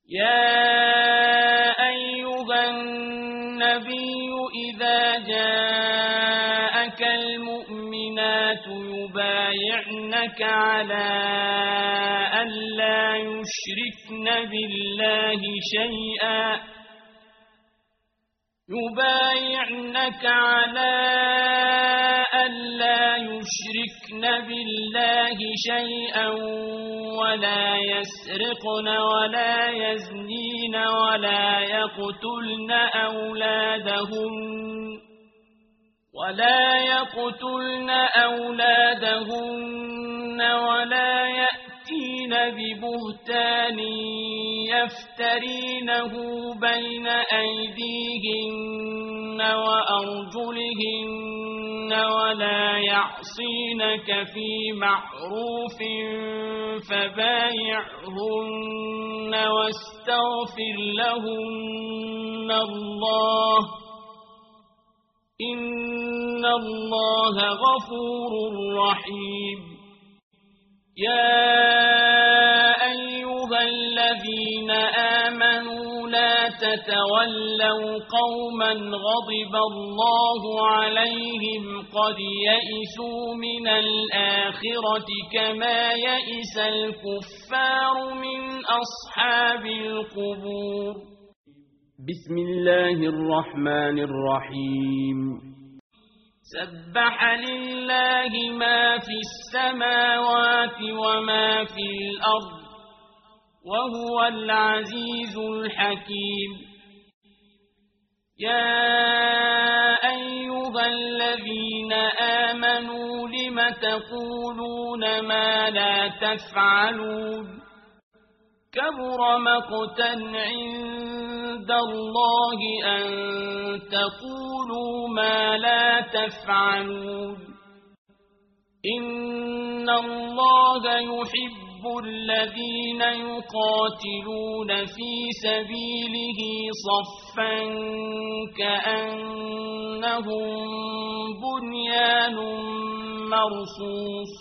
يا أيها النبي إذا جاءك المؤمنات يبايعنك على أن لا يشركن بالله شيئا ولا يسرقن ولا يزنين ولا يقتلن أولادهن ولا يأتين ببهتان يفترينه بين أيديهن وأرجلهن ولا يعصينك في معروف فبايعهن واستغفر لهن الله إن الله غفور رحيم. يا أيها الذين آمنوا لا تتولوا قوما غضب الله عليهم قد يئسوا من الآخرة كما يئس الكفار من أصحاب القبور. بسم الله الرحمن الرحيم. سبح لله ما في السماوات وما في الأرض وهو العزيز الحكيم. يا أيها الذين آمنوا لم تقولون ما لا تفعلون كبر مقتا عند الله أن تقولوا ما لا تفعلون. إن الله يحب الذين يقاتلون في سبيله صفا كأنهم بنيان مرصوص.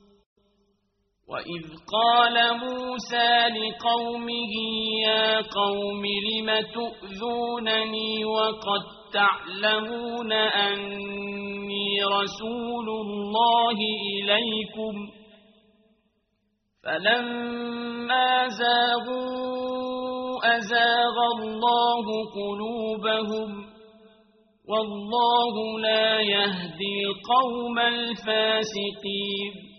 وإذ قال موسى لقومه يا قوم لم تؤذونني وقد تعلمون أني رسول الله إليكم فلما زاغوا أزاغ الله قلوبهم والله لا يهدي القوم الفاسقين.